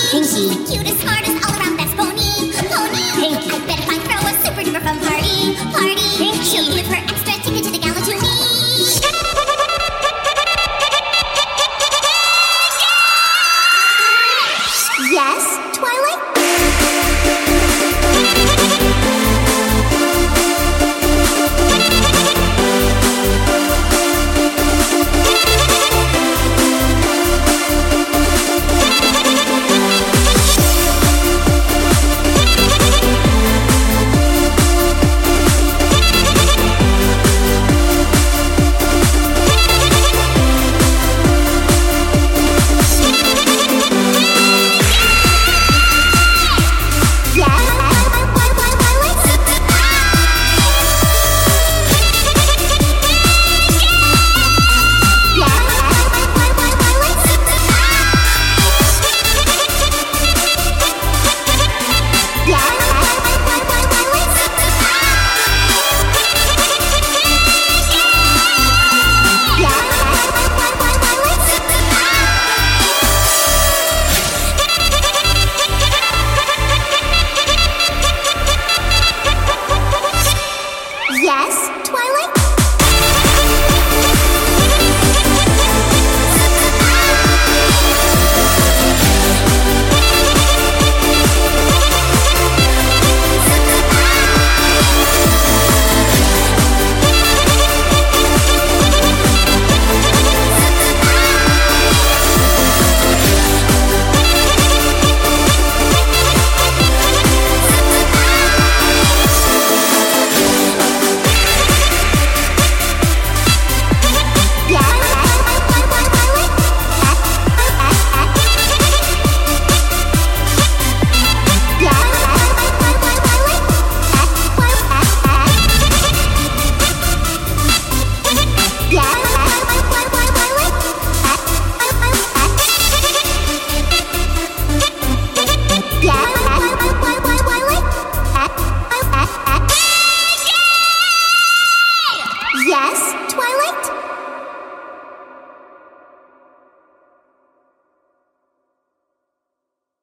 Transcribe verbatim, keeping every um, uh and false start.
Pinky. She's the cutest, smartest, all-around best pony. Pony. Pinky. I bet if I throw a super duper fun party, party, Pinky. She'll give her extra ticket to the gala to me. Yes, Twilight?